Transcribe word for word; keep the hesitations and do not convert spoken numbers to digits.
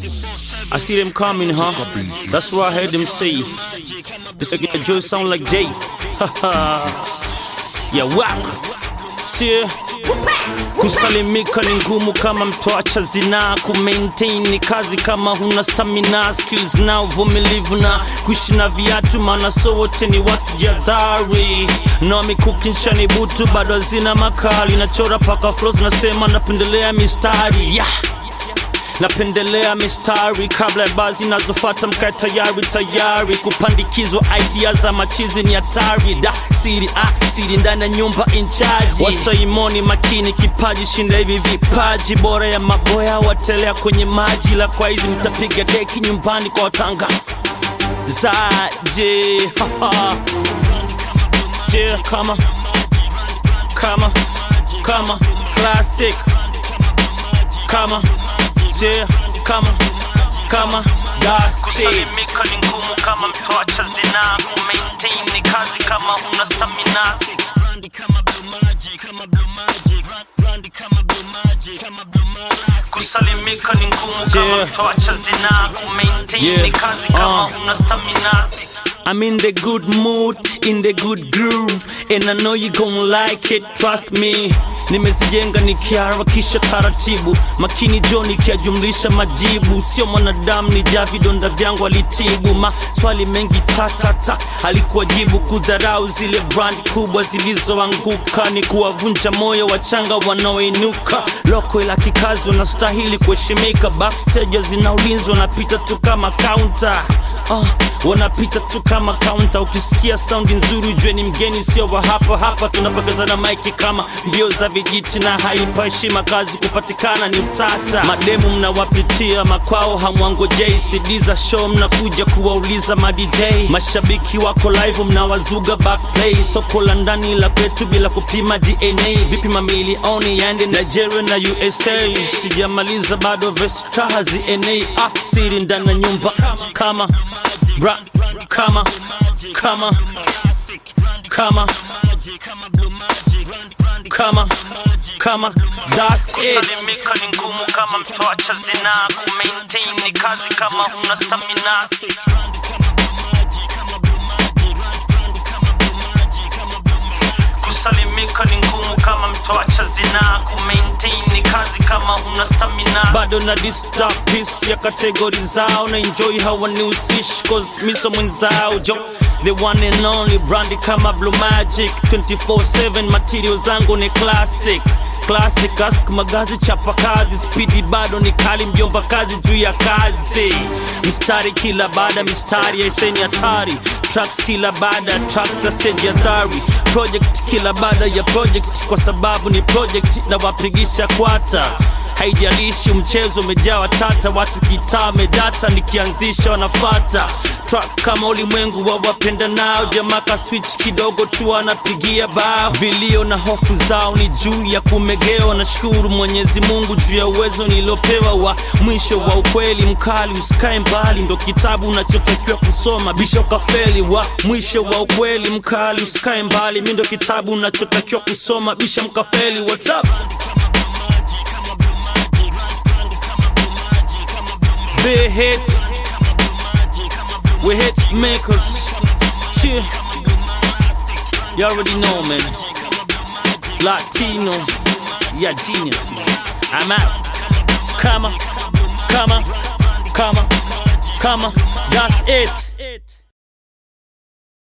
I see them coming, huh? That's what I heard them say. This nigga Joe sound like Jay. Yeah, wow. See, kusalimika ni ngumu kama mtoacha zina. Kumaintain ni kazi kama huna stamina. Skills na uvumilivu na kuishi na viatu, maana so wote ni watu jadhari. No mikukinsha ni butu bado zina makali. Nachora paka flows nasema napendelea mistari. Yeah, napendelea mistari kabla ya bazi nazofuata mkae tayari tayari. Kupandikizwa idea za machizi ni hatari. Da siri ah siri ndani ya nyumba in charge. Wasaimoni makini kipaji shinda hivi vipaji. Bora ya maboya watelea kwenye maji. La kwa hizi mtapiga deki nyumbani kwa watanga zaje. Je kama kama kama classic kama yeah, kama kama that's it. Kusalimika ni ngumu kama mtoacha zina. Kumaintain ni kazi kama huna stamina. Brandy kama blue magic, kama blue magic, brandy kama blue magic, kama blue magic. Kusalimika ni ngumu kama mtoacha zina. Kumaintain ni kazi kama huna stamina. I'm in the good mood, in the good groove, and I know you gon' like it, trust me. Nimezijenga nikiharakisha taratibu, makini Johnny kiajumlisha majibu. Sio mwanadamu ni javi donda vyangu alitibu. Maswali mengi tatata alikuwa jibu. Kudharau zile brand kubwa zilizoanguka ni kuwavunja moyo wachanga wanaoinuka. Loko ila kikazi unastahili kuheshimika. Backstage zinaulinzi wanapita tu kama counter. Oh, wanapita tu kama counter. Ukisikia sound nzuri ujue ni mgeni sio wa hapa hapa. Tunapakazana mic kama mbio za vijiti na haipa heshima kazi kupatikana ni utata. Mademu mnawapitia makwao hamwangojei. C D za show mnakuja kuwauliza ma D J. Mashabiki wako live mnawazuga backplay. Soko la ndani la kwetu bila kupima D N A. Vipi mamilioni yaende Nigeria na U S A. Sijamaliza bado verse kazi N A. Ah, siri ndani ya nyumba kama bra kama kama kama kama kama that's it. Kusalimika ni ngumu kama mtoacha zina. Kumaintain ni kazi kama huna stamina. Kusalimika ni ngumu kama mtoacha zina. Kumaintain ni kazi kama huna stamina. Bado na disturb piece ya kategori zao. Na enjoy how I new sish cause miso mwenzao jo. The one and only brandy kama blue magic. twenty-four seven material zangu ni classic. Classic ask magazi chapa kazi. Speedy bado ni kali mjomba kazi juu ya kazi. Mistari kila baada mistari ya iseni hatari. Tracks kila baada tracks za seji adhari. Project kila baada ya project kwa sababu ni project na wapigisha kwata. Haijalishi mchezo umejawa tata. Watu kitaa medata nikianzisha wanafata. Track kama ulimwengu wa wapenda nao. Jamaka switch kidogo tu wanapigia bao. Vilio na hofu zao ni juu ya kumegeo. Nashukuru Mwenyezi Mungu juu ya uwezo nilopewa. Wa mwisho wa ukweli mkali usikae mbali. Ndo kitabu unachotakiwa kusoma bisho kafeli. Wa mwisho wa ukweli mkali usikae mbali. Mindo kitabu unachotakiwa kusoma bisho mkafeli. What's up? Big hits, we hit makers. Shit, you already know, man. Latino, yeah, genius, man. I'm out. Come on, come on, come on, come on. That's it.